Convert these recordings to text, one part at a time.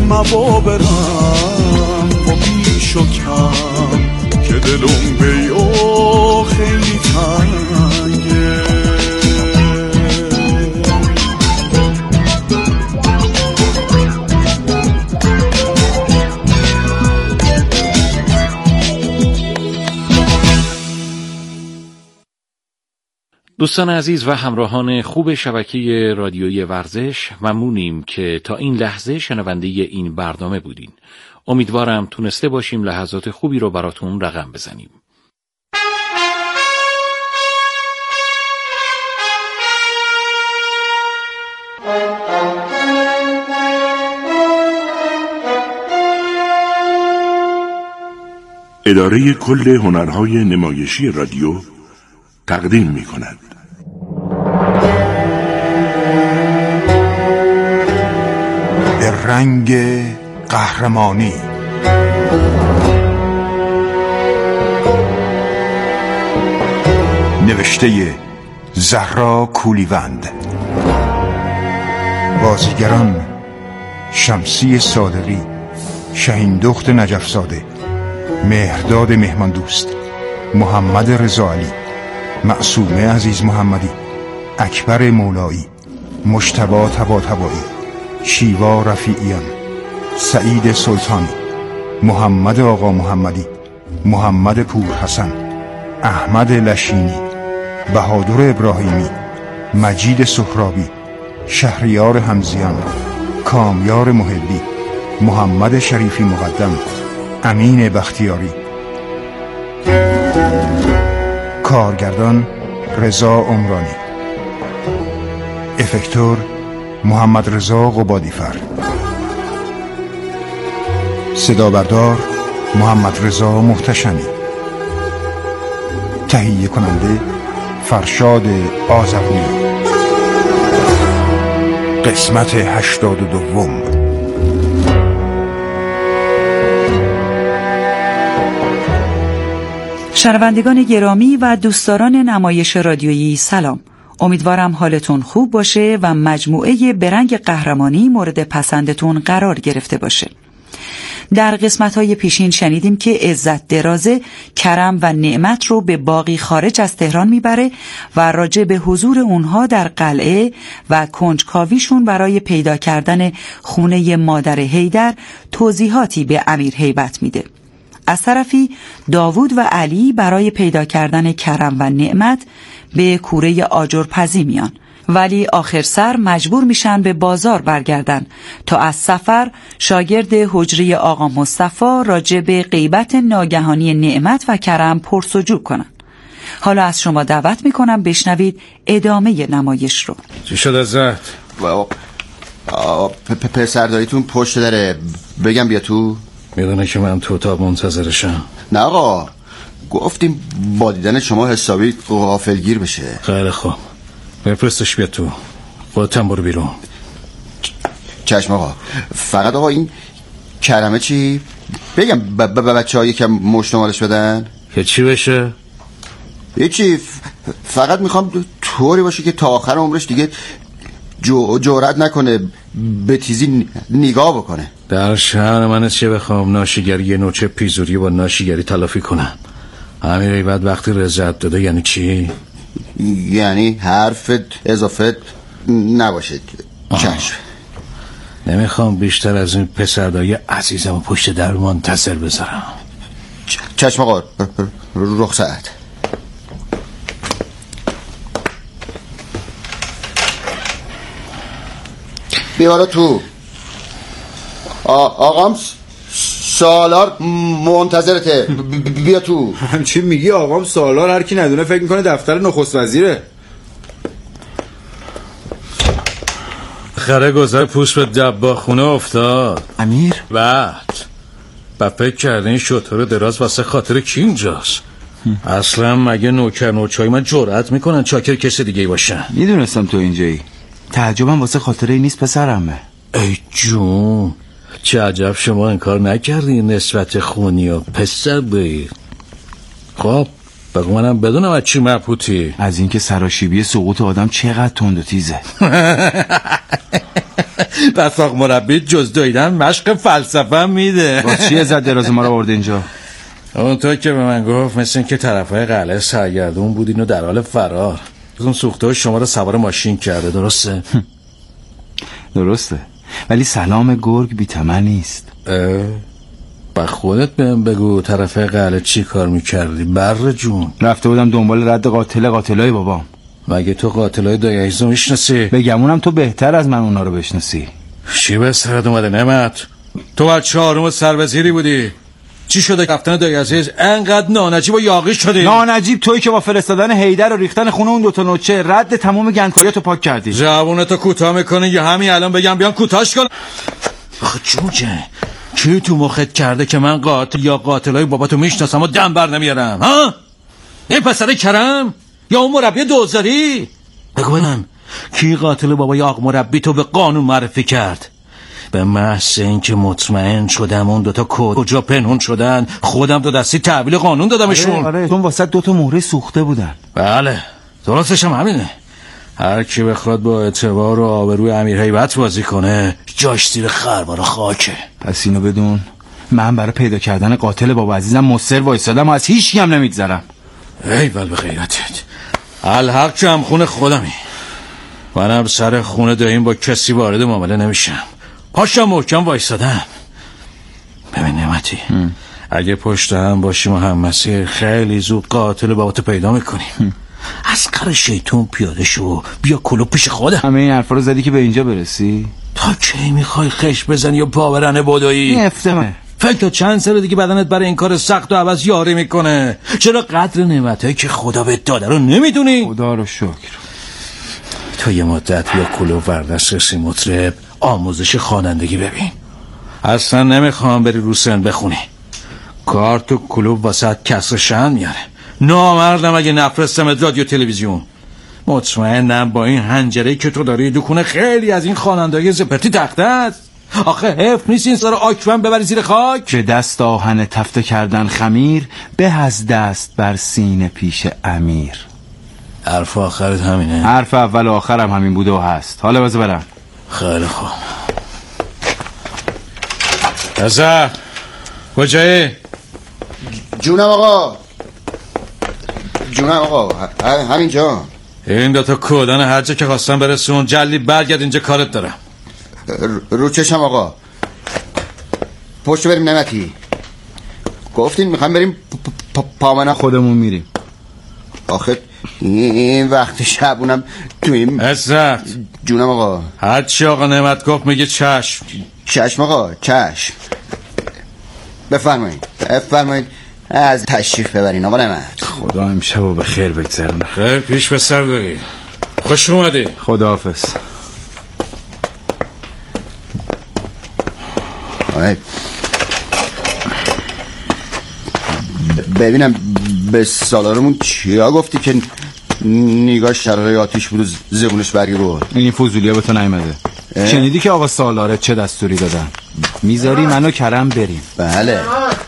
مبا برم با بیش و کم که دلم بیو خیلی تنگه. دوستان عزیز و همراهان خوب شبکه رادیویی ورزش، ممنونیم که تا این لحظه شنونده این برنامه بودین. امیدوارم تونسته باشیم لحظات خوبی رو براتون رقم بزنیم. اداره کل هنرهای نمایشی رادیو تقدیم می کند. به رنگ قهرمانی. نوشته زهرا کولیوند. بازیگران شمسی صادقی، شهین دخت نجف زاده، مهرداد مهمان دوست، محمد رضا علی، معصومه عزیز محمدی، اکبر مولایی، مجتبی طباطبایی، شیوا رفیعیان، سعید سلطانی، محمد آقا محمدی، محمد پور حسن، احمد لشینی، بهادر ابراهیمی، مجید سهرابی، شهریار همزیان، کامیار محبی، محمد شریفی مقدم، امین بختیاری. کارگردان رضا عمرانی. افکتور محمد رضا قبادیفر. صدا بردار محمد رضا محتشمی. تهیه کننده فرشاد آذرنیا. قسمت 82. شنوندگان گرامی و دوستداران نمایش رادیویی سلام. امیدوارم حالتون خوب باشه و مجموعه به رنگ قهرمانی مورد پسندتون قرار گرفته باشه. در قسمت‌های پیشین شنیدیم که عزت درازه کرم و نعمت رو به باغی خارج از تهران میبره و راجع به حضور اونها در قلعه و کنجکاویشون برای پیدا کردن خونه مادر حیدر توضیحاتی به امیر هیبت میده. از طرفی داوود و علی برای پیدا کردن کرم و نعمت به کوره آجرپزی میان، ولی آخر سر مجبور میشن به بازار برگردن تا از سفر شاگرد حجره آقا مصطفی راجع به غیبت ناگهانی نعمت و کرم پرسجو کنن. حالا از شما دعوت میکنم بشنوید ادامه نمایش رو. چی شد عزت؟ پسرداریتون پشت داره، بگم بیا تو؟ میدونه که من تو اتاق منتظرشم. نه آقا، گفتیم با دیدن شما حسابی غافلگیر بشه. خیلی خوب، بفرستش بیا تو. خودتم برو بیرون. چشم آقا. فقط آقا این کرمه چی؟ بگم بچه ها یکم مشتمالش بدن که چی بشه؟ هیچی، فقط میخوام طوری باشه که تا آخر عمرش دیگه جرأت نکنه به تیزی نگاه بکنه. در شهر من چه بخوام ناشیگری نوچه پیزوری با ناشیگری تلافی کنم؟ امیر بعد وقتی رضایت داده یعنی چی؟ یعنی حرفت اضافه نباشه. چشم. نمیخوام بیشتر از این پسردای عزیزم پشت در منتظر بذارم. چشم آقا. رخصت. بیارا تو. آقام سالار منتظرته، بیا تو. چی میگی آقام سالار؟ هر کی ندونه فکر میکنه دفتر نخست وزیره. خره گذر پوست به دباخونه افتاد. امیر؟ بعد فکر کرده این شطور دراز واسه خاطر کی اینجاست؟ اصلا مگه نوکر نوچای من جرأت میکنن چاکر کسی دیگه باشن؟ میدونستم تو اینجایی. تعجبم واسه خاطره ای نیست پسرمه. ای جون، چه عجب شما انکار نکردی نسبت خونی و پسر بید. خب بگو منم بدونم از چی مبهوتی. از اینکه سراشیبی سقوط آدم چقدر تند و تیزه. بس آق مربی جز دویدن مشق فلسفه میده. با چیه زد دراز ما رو آورده اینجا؟ اونطور که به من گفت مثل این که طرفای قلعه سرگردون بودین و در حال فرار. اون سوخته شما رو سوار ماشین کرده، درسته؟ درسته، ولی سلام گرگ بی طمع نیست. با خودت بهم بگو طرفای قلعه چی کار میکردی بر جون؟ رفته بودم دنبال رد قاتلای بابام. مگه تو قاتلای دایعزو میشناسی؟ بگمونم تو بهتر از من اونا رو بشناسی. چی به سرت اومده نعمت؟ تو بعد چهارم سربزیری بودی، چی شده رفتن دایعزیز انقدر نانجیب و یاغی شدی؟ نانجیب تویی که با فرستادن حیدر و ریختن خونه اون دوتا نوچه رد تمام گندکاریاتو پاک کردی. زبونتو کوتاه میکنی یا همین الان بگم بیان کوتاهش کن؟ آخه جوجه کی تو مخت کرده که من قاتل یا قاتلای باباتو میشناسم و دم بر نمیارم؟ ها؟ این پسر کرم یا اون مربی دوزاری؟ بگو بگم کی قاتل بابای آق مربی تو به قانون معرفی کرد؟ به محض اینکه مطمئن شدم اون دوتا کجا پنهون شدن خودم دو دستی تحویل قانون دادمشون. آره چون واسه دوتا مهره سوخته بودن. بله درستش هم همینه. هر کی بخواد با اعتبار و آبروی امیر هیبت بازی کنه جاش زیر خربار خاکه. پس اینو بدون من برای پیدا کردن قاتل بابا عزیزم مصر وایسادم و از هیچ هم نمیگذرم. ایول به غیرتت، الحق که هم خونه خودمی. منم سر خونه داییم با کسی وارد معامله نمیشم. پاشم محکم وایسادم. ببین نعمتی، اگه پشت هم باشیم و هم مسیر خیلی زود قاتل باباتو پیدا میکنیم. از قر شیطون پیاده شو بیا کلو پیش خودم. همه این حرفا رو زدی که به اینجا برسی؟ تا کی میخوای خش بزنی یا پاورنه بدویی؟ نفتمه. فکر تا چند سال دیگه بدنت برای این کار سخت و عوض یاری میکنه. چرا قدر نعمتایی که خدا بهت داده رو نمیدونی؟ خدا رو شکر. تا یه مدت بیا کلو وردسترسی مطرب آموزش خوانندگی ببین. اصلا نمیخوام بری رو سن بخونی. کار تو کلوب واسه کسر شن میاره. نامردم اگه نفرستم رادیو تلویزیون. مطمئنم با این حنجره‌ای که تو داری دکونه خیلی از این خواننده‌های زپرتی تخته است. آخه حیف نیست این سر آکوان ببری زیر خاک. به دست آهن تفته کردن خمیر به از دست بر سینه پیش امیر. حرف آخرت همینه؟ حرف اول و آخرم همین بوده و هست. حالا بذار برم. خیلی خوب. ازا کجایی؟ جونم آقا. همینجا. این دوتا کودان هر جا که خواستم برسون جلی برگرد اینجا کارت دارم. رو چشم آقا. پشت بریم نعمتی. گفتین میخوام بریم پامنه. خودمون میریم. آخه این وقت شبونم تو این عزت. جونم آقا. هرچی آقا نعمت گفت میگه چشم. چشم آقا چشم. بفرمایید از تشریف ببرین آقا نعمت. خدا امشب و به خیر بگذرونه. خیر پیش به سر داری. خوش اومدی. خداحافظ. ببینم به سالارمون چیا گفتی که نگاه شراره آتیش بود و زبونش برگی بود؟ این فضولیه به تو نیمده. شنیدی که آقا سالاره چه دستوری دادن؟ میذاری منو کرم بریم؟ بله.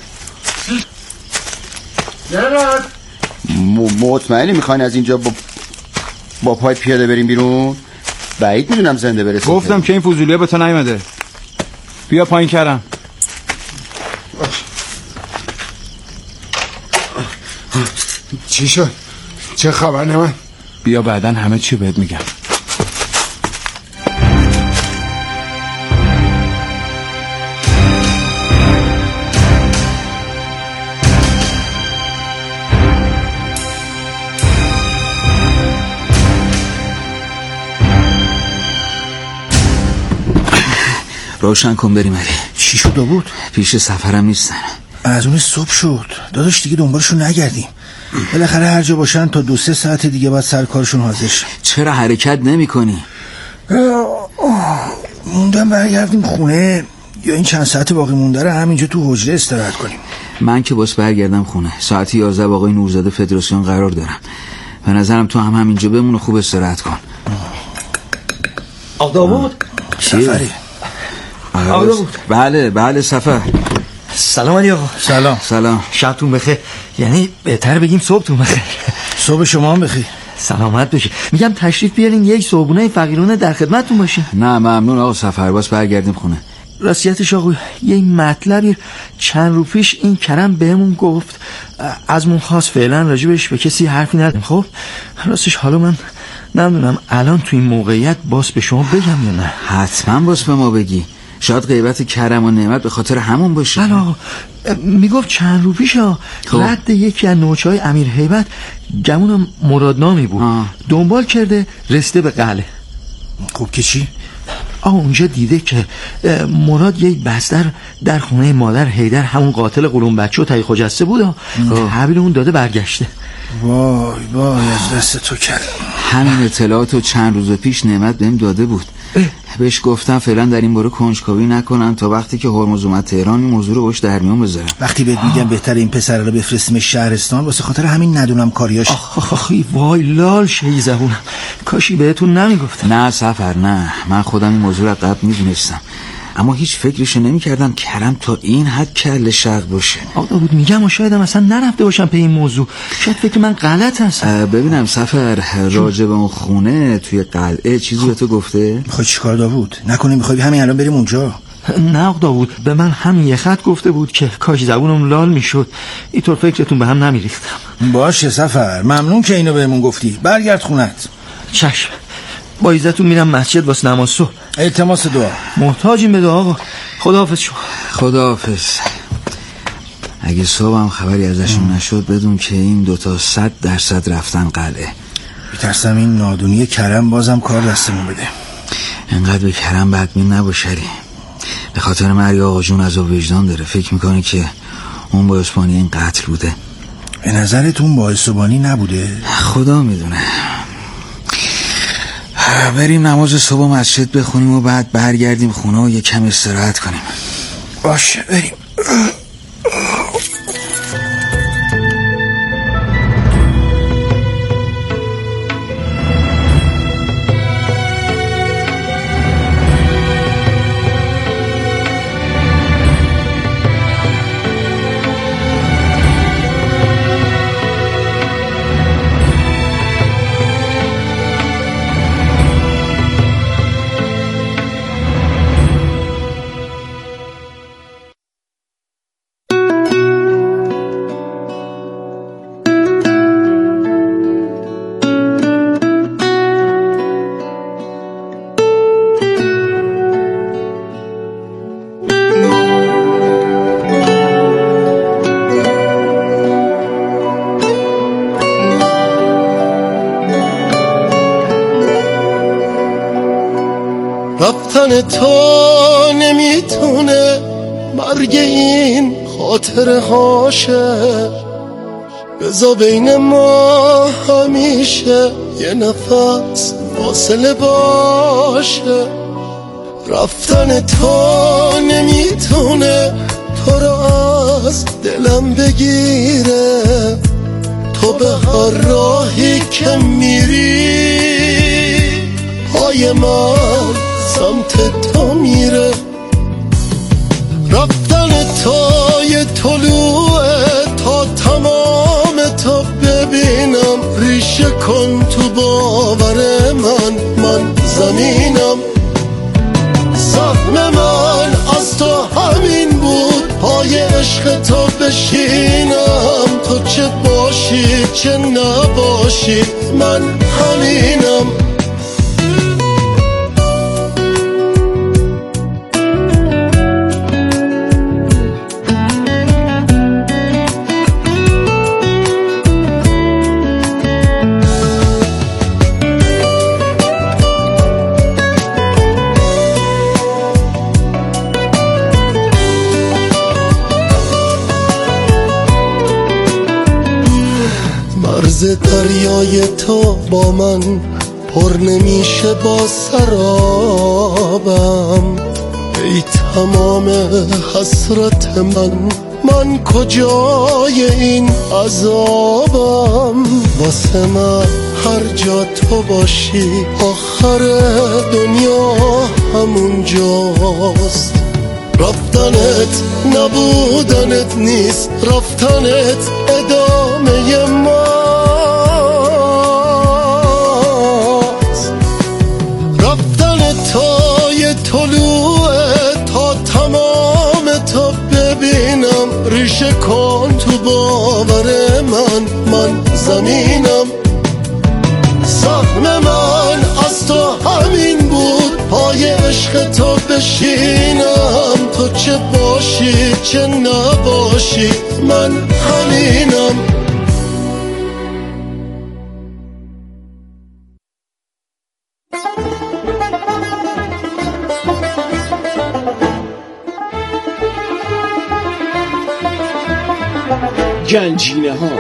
مطمئنی میخواین از اینجا با پای پیاده بریم بیرون؟ بعید میدونم زنده برسیم. گفتم که این فضولیه به تو نیمده. بیا پایین کرم. چی شد؟ چه خبر نمن؟ بیا بعدن همه چی بهت میگم. روشن کن بریم علی. چی شده بود؟ پیش سفرم نیستن. از اون صبح شد داداش دیگه دنبالشون نگردیم. بالاخره هر جا باشن تا 2-3 ساعت دیگه بعد سر کارشون حاضر شن. چرا حرکت نمی کنی؟ موندم برگردیم خونه یا این چند ساعت باقی مونده رو همینجا تو حجره استراحت کنیم. من که باز برگردم خونه ساعت 11 با آقای نورزاده فدراسیون قرار دارم. به نظرم تو هم همینجا بمون و خوب استراحت کن. آقا داوود سفری. بله سفر. سلام علی آقا. سلام. شبتون بخیر. یعنی بهتر بگیم صبحتون بخیر. صبح شما هم بخیر. سلامت بشه. میگم تشریف بیارین یک صبحونه فقیرونه در خدمتتون باشیم. نه ممنون آقا سفرباز، برگردیم خونه. راستیتش آقا یه مطلبی چند رو پیش این کرم بهمون گفت، ازمون خواست فعلا راجبش به کسی حرفی نزنیم. خب راستش حالا من نمیدونم الان تو این موقعیت باز به شما بگم یا نه. حتما باز به ما بگی، شاید غیبت کرم و نعمت به خاطر همون باشه. بله آقا، میگفت چند رو پیش رد یکی از نوچه‌های امیر هیبت گمون مرادنامی بود. دنبال کرده رسیده به قلعه. خب که چی؟ اونجا دیده که مراد یک بستر در خونه مادر حیدر، همون قاتل قلون بچه و تایی خجسته بود، تحویل اون داده برگشته. وای از دست تو کرد. همین اطلاعاتو چند روز پیش نعمت بهم داده بود. بهش گفتم فعلا در این باره کنجکاوی نکنن تا وقتی که هرمز اومد تهران این موضوع رو باش در میون بذارم. وقتی بهت میگم بهتر این پسر رو بفرستیم شهرستان واسه خاطر همین ندونم کاریاش. آخی وای لال شی زبونم، کاشی بهتون نمیگفتم. نه سفر نه، من خودم این موضوع رو قبل میدونستم، اما هیچ فکرشو نمی‌کردم کرم تا این حد کله شق باشه. آقا بود میگم و شاید اصلا نرفته باشم به این موضوع، شاید فکر من غلط هست. ببینم سفر، راجع به اون خونه توی قلعه چیزی به تو گفته؟ میخوای چیکار داوود؟ نکنی میخوای همین الان بریم اونجا؟ نه آقا داوود، به من همین یه خط گفته بود که کاش زبونم لال میشد، اینطور فکرتون به هم نمیریختم. باشه سفر، ممنون که اینو بهمون گفتی. برگرد خونت. چشم. با عزتون میرم مسجد واسه نماز صبح. التماس دعا. محتاجیم به دعا آقا. خداحافظ شما. خداحافظ. اگه صبحم خبری ازشون نشد بدون که این دوتا 100% رفتن قلعه. میترسم این نادونی کرم بازم کار دستمون بده. انقدر به کرم بدبین نباشری، به خاطر مرگ آقا جون عذاب وجدان داره. فکر میکنی که اون باعث بانی این قتل بوده؟ به نظرتون باعث بانی نبوده؟ خدا میدونه. بریم نماز صبح مسجد بخونیم و بعد برگردیم خونه و یه کم استراحت کنیم. باشه بریم. رفتن تو نمیتونه مرگ این خاطره هاشه، بذار بین ما همیشه یه نفس فاصله باشه. رفتن تو نمیتونه تو رو از دلم بگیره، تو به هر راهی که میری پای من سمت تو میره. رفتن تو یه طلوعه تا تمام تو ببینم، ریشه کن تو باور من زمینم. سهم من از تو همین بود، پای عشق تو بشینم، تو چه باشی چه نباشی من همینم. مرز دریای تو با من پر نمیشه با سرابم، ای تمام حسرت من کجای این عذابم. واسه من هر جا تو باشی آخر دنیا همون جاست. رفتنت نبودنت نیست، رفتنت ادامه ما. ریشه کن تو باور من زمینم، سهم من از تو همین بود، پای عشق تو بشینم، تو چه باشی چه نباشی من همینم. گنجینه ها.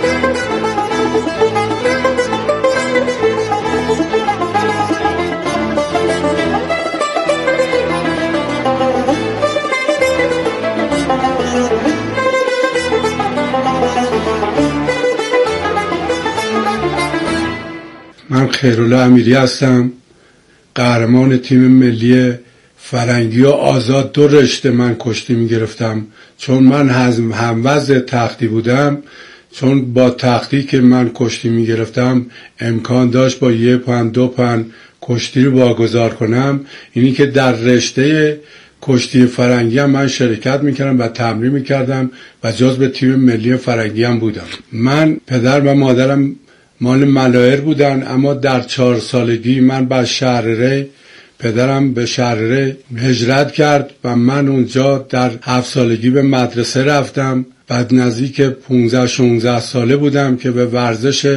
من خیرالله امیری هستم، قهرمان تیم ملی فرنگی و آزاد. 2 رشته من کشتی میگرفتم، چون من هموز تختی بودم. چون با تختی که من کشتی میگرفتم امکان داشت با 1 پوند 2 پوند کشتی رو واگذار کنم. اینی که در رشته کشتی فرنگی هم من شرکت میکردم و تمرین میکردم و جزو تیم ملی فرنگی هم بودم. من پدر و مادرم مال ملایر بودن، اما در 4 سالگی من به شهر ری، پدرم به شهر ری هجرت کرد و من اونجا در 7 سالگی به مدرسه رفتم. بعد نزدیک 15-16 ساله بودم که به ورزش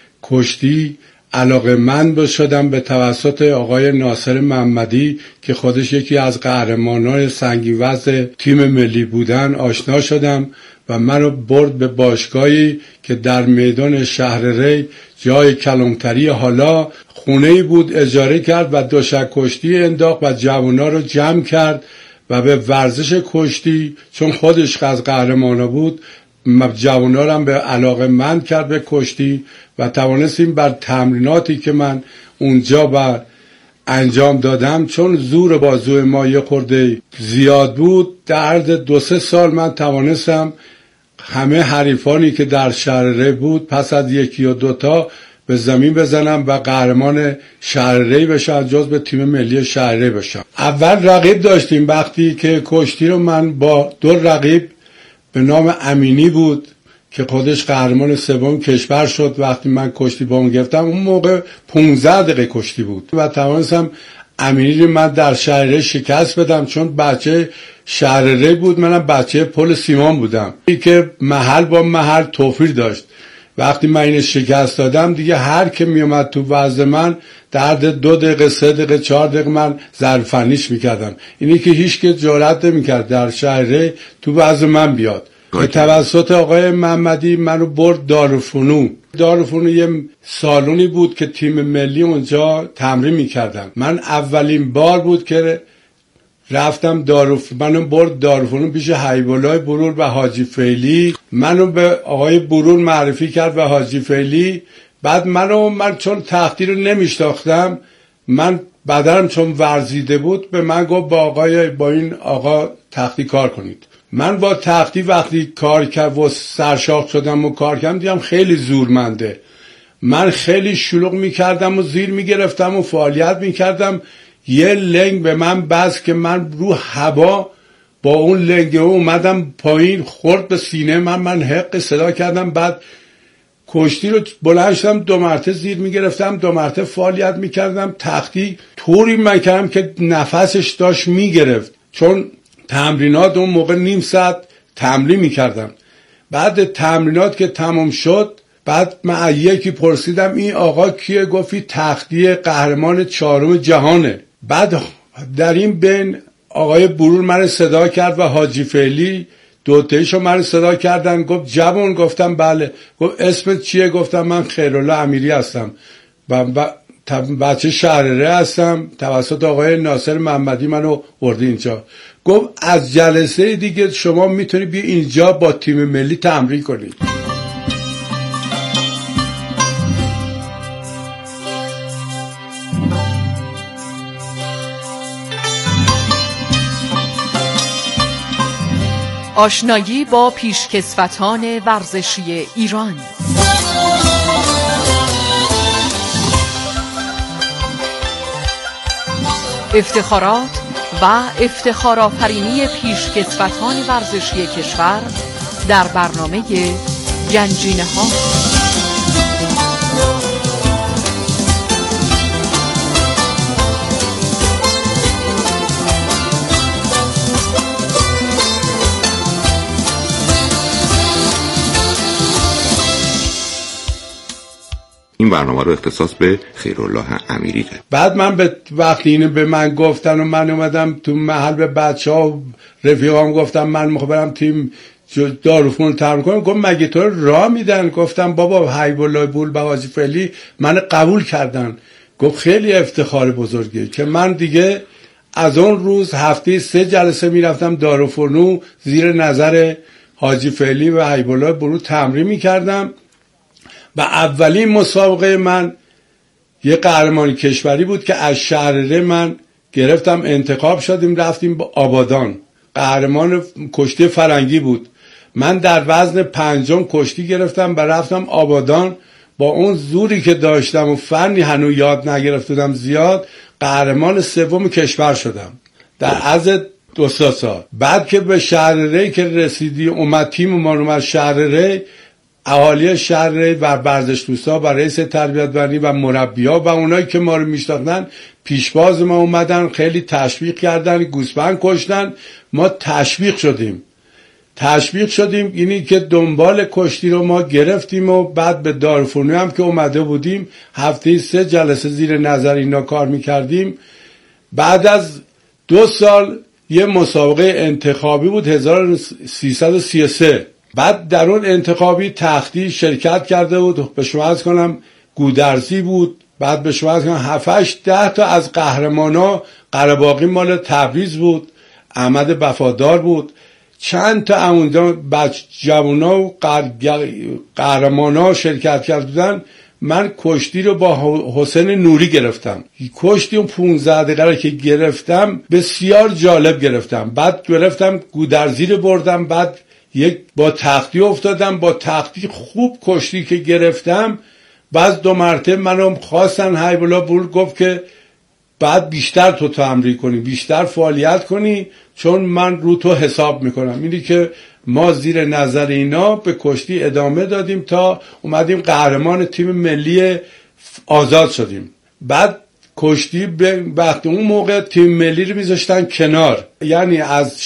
کشتی علاقه‌مند شدم به توسط آقای ناصر محمدی که خودش یکی از قهرمانان سنگین وزن تیم ملی بودن آشنا شدم و منو برد به باشگاهی که در میدان شهر ری جای کلانتری حالا خونه‌ای بود اجاره کرد و دوشک کشتی انداخت و جوانا رو جمع کرد و به ورزش کشتی، چون خودش از قهرمانا بود، جوانا رو هم به علاقه مند کرد به کشتی و توانستیم بر تمریناتی که من اونجا بر انجام دادم، چون زور بازوی ما یه خورده زیاد بود، در عرض 2-3 سال من توانستم همه حریفانی که در شهر ری بود پس از 1 یا 2 تا به زمین بزنم و قهرمان شهر ری بشم، جز به تیم ملی شهر ری بشم. اول رقیب داشتیم، وقتی که کشتی رو من با 2 رقیب به نام امینی بود که خودش قهرمان 3 کشور شد، وقتی من کشتی با اون گرفتم اون موقع 15 دقیقه کشتی بود و توانستم امینی رو من در شهر ری شکست بدم، چون بچه شهر ری بود، منم بچه پل سیمان بودم که محل با محل توفیر داشت. وقتی من این شکست دادم دیگه هر که می اومد تو وزن من در 2 دقیقه 3 دقیقه 4 دقیقه من ظرفنیش میکردم. اینی که هیچ که جرئت نمیکرد در شهر ری تو وزن من بیاد. به توسط آقای محمدی منو برد دارالفنون. دارالفنون یه سالونی بود که تیم ملی اونجا تمرین میکردن. من اولین بار بود که رفتم منو برد دارالفنون پیش حبیب‌الله برور و حاجی فیلی. منو به آقای برور معرفی کرد و حاجی فیلی. بعد من چون تختی رو نمیشناختم، من بدنم چون ورزیده بود به من گفت با این آقا تختی کار کنید. من با تختی وقتی کار کرد و سرشاخ شدم و کار کردم دیدم خیلی زورمنده. من خیلی شلوغ میکردم و زیر میگرفتم و فعالیت میکردم. یه لنگ به من بس که من رو هوا با اون لنگ اومدم پایین، خورد به سینه من حق صدا کردم. بعد کشتی رو بلند شدم 2 مرتبه زیر میگرفتم، 2 مرتبه فعالیت میکردم. تختی طوری من کردم که نفسش داشت میگرفت، چون تمرینات اون موقع نیم ساعت تمرین میکردم. بعد تمرینات که تمام شد، بعد من یکی پرسیدم این آقا کیه؟ گفتی تختی قهرمان 4 جهانه. بعد در این بین آقای برور من صدا کرد و حاجی فعلی، 2 تایشو من صدا کردن. گفت جوان. گفتم بله. گفت اسمت چیه؟ گفتم من خیرالله امیری هستم و بچه شهر ری هستم، توسط آقای ناصر محمدی منو برده اینجا. گفت از جلسه دیگه شما میتونی بیا اینجا با تیم ملی تمرین کنید. آشنایی با پیشکسوتان ورزشی ایران. افتخارات و افتخارآفرینی پیشکسوتان ورزشی کشور در برنامه گنجینه ها. این برنامه رو اختصاص به خیرالله امیری ده. بعد من وقتی اینو به من گفتن و من اومدم تو محل به بچه‌ها و رفیقام گفتم من میخوام برم تیم داروفون تمرین کنم. گفت مگه تو راه میدن؟ گفتم بابا حیب الله بول حاجی فعلی من قبول کردن. گفت خیلی افتخار بزرگه که من دیگه از اون روز هفته 3 جلسه میرفتم داروفونو زیر نظر حاجی فعلی و حیب الله بول تمرین میکردم. و اولین مسابقه من یه قهرمانی کشوری بود که از شهرره من گرفتم، انتخاب شدیم رفتیم با آبادان. قهرمان کشتی فرنگی بود. من در وزن 5 کشتی گرفتم و رفتم آبادان. با اون زوری که داشتم و فنی هنوز یاد نگرفتم زیاد، قهرمان 3 کشور شدم در عرض 2 سال. بعد که به شهرره که رسیدی اومد تیم ما اومد شهرره، اهالی شهر و ورزش دوستا و رئیس تربیت بندی و مربی‌ها و اونایی که ما رو میشناختن پیشواز ما اومدن، خیلی تشویق کردن، گوسفند کشتن. ما تشویق شدیم اینی که دنبال کشتی رو ما گرفتیم و بعد به دارفونی هم که اومده بودیم هفته 3 جلسه زیر نظر اینا کار میکردیم. بعد از 2 سال یه مسابقه انتخابی بود 1333. بعد در اون انتخابی تختی شرکت کرده بود، به شما عرض کنم گودرزی بود، بعد به شما عرض کنم 7-8-10 تا از قهرمانا، قره‌باقی مال تبریز بود، احمد وفادار بود، چند تا اونجا جوونا و قهرمانا شرکت کردن. من کشتی رو با حسین نوری گرفتم. کشتی اون 15 دقیقه که گرفتم بسیار جالب گرفتم. بعد گرفتم گودرزی رو بردم، بعد با تختی افتادم، با تختی خوب کشتی که گرفتم. بعد 2 مرتبه منو خواستن، حیب الله بول گفت که بعد بیشتر تو تمرین کنی، بیشتر فعالیت کنی، چون من رو تو حساب میکنم. اینی که ما زیر نظر اینا به کشتی ادامه دادیم تا اومدیم قهرمان تیم ملی آزاد شدیم. بعد کشتی وقتی اون موقع تیم ملی رو میذاشتن کنار، یعنی از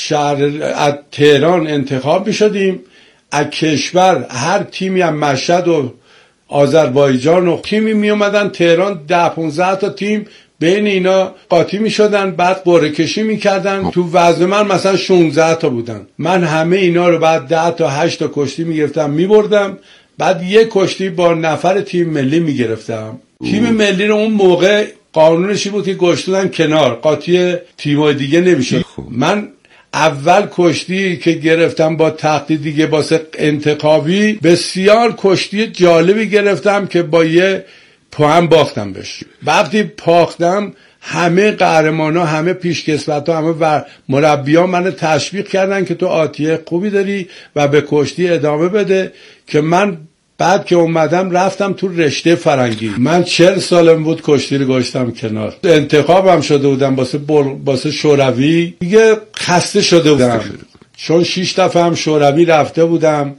تهران انتخاب میشدیم، از کشور هر تیمی هم مشهد و آذربایجان و تیمی میومدن تهران 10-15 تا تیم بین اینا قاطی میشدن، بعد قرعه کشی میکردن. تو وزن من مثلا 16 تا بودن، من همه اینا رو بعد 10 تا 8 تا کشتی میگرفتم میبردم، بعد یک کشتی با نفر تیم ملی میگرفتم. تیم ملی رو اون موقع قانونشی بود که گشتن کنار، قاطی تیم‌های دیگه نمیشه. من اول کشتی که گرفتم با تختی دیگه واسه انتخابی بسیار کشتی جالبی گرفتم که با یه پوان باختم بهش. وقتی باختم همه قهرمانا، همه پیشکسوتا، همه مربیان منو تشویق کردن که تو آتیه خوبی داری و به کشتی ادامه بده. که من بعد که اومدم رفتم تو رشته فرنگی. من 40 سالم بود کشتی رو گذاشتم کنار. انتخابم شده بودم واسه شوروی، دیگه خسته شده بودم چون 6 دفعه هم شوروی رفته بودم.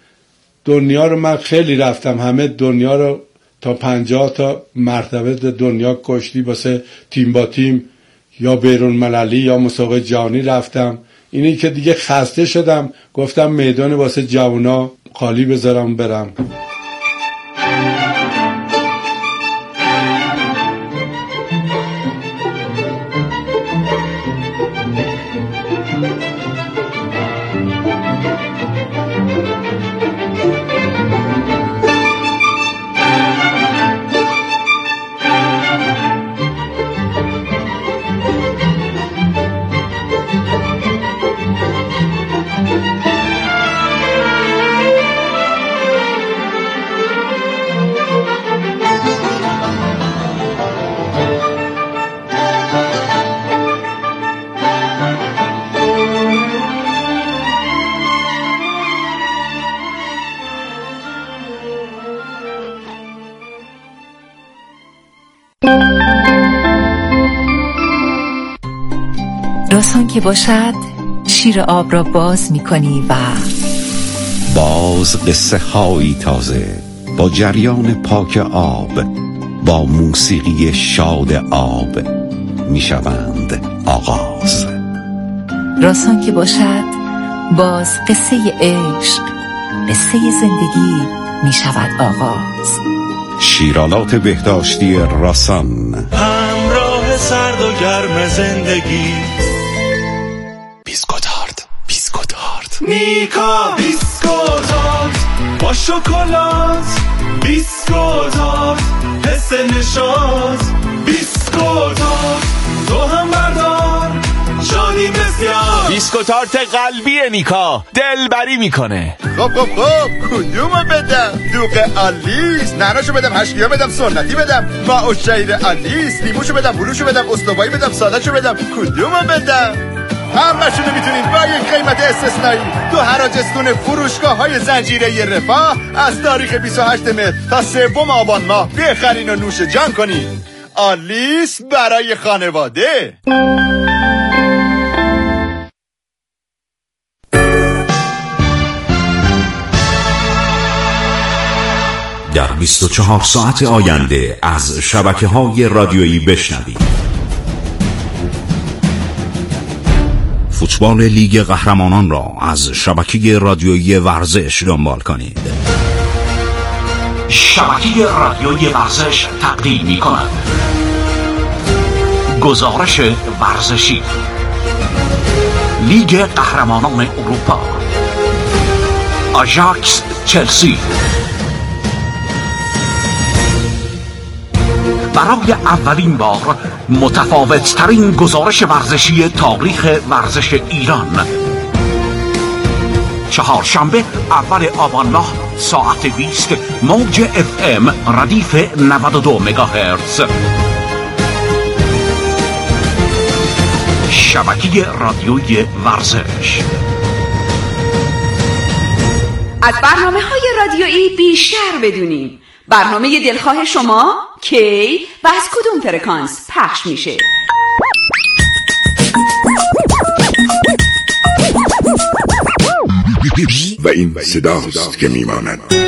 دنیا رو من خیلی رفتم، همه دنیا رو تا 50 تا مرتبه دنیا کشتی واسه تیم با تیم یا بیرون مللی یا مسابقه جهانی رفتم. اینی که دیگه خسته شدم، گفتم میدان واسه جوونا خالی بذارم برم. داستان که باشد شیر آب را باز می کنی و باز قصه هایی تازه با جریان پاک آب، با موسیقی شاد آب می شوند آغاز. راسان که باشد باز قصه عشق، قصه زندگی می شود آغاز. شیرالات بهداشتی راسان، همراه سرد و گرم زندگی. بیسکوتارت، بیسکوتارت میکا بیسکوتارت با شکلات، بیسکوتارت حس نشاط، بیسکوتارت تو هم بردار شادی بسیار. بیسکوتارت قلبی نیکا دلبری میکنه. خب کدومو بدم؟ دوغ آلیس، نعناشو بدم، هشکیا بدم، سنتی بدم، ماء الشعیر آلیس، لیموشو بدم، بلوشو بدم، استوایی بدم، سادهشو بدم، کدومو بدم؟ همشونو میتونید با یک قیمت استثنایی تو هراجستون فروشگاه‌های زنجیره رفاه از تاریخ 28 مهر تا 3 آبان ماه بخرین و نوش جان کنید. آلیس برای خانواده. در 24 ساعت آینده از شبکه‌های رادیویی بشنوید: فوتبال لیگ قهرمانان را از شبکه رادیویی ورزش دنبال کنید. شبکه رادیویی ورزش تقدیم می‌کند گزارش ورزشی لیگ قهرمانان اروپا، آژاکس چلسی. برای اولین بار متفاوت ترین گزارش ورزشی تاریخ ورزش ایران، چهارشنبه اول آبان ماه ساعت 20 موج FM ردیف 92 مگاهرتز. شبکه رادیویی ورزش. از برنامه‌های رادیویی بیشتر بدونیم. برنامه دلخواه شما کی و از کدوم فرکانس پخش میشه؟ و این صداست که میماند.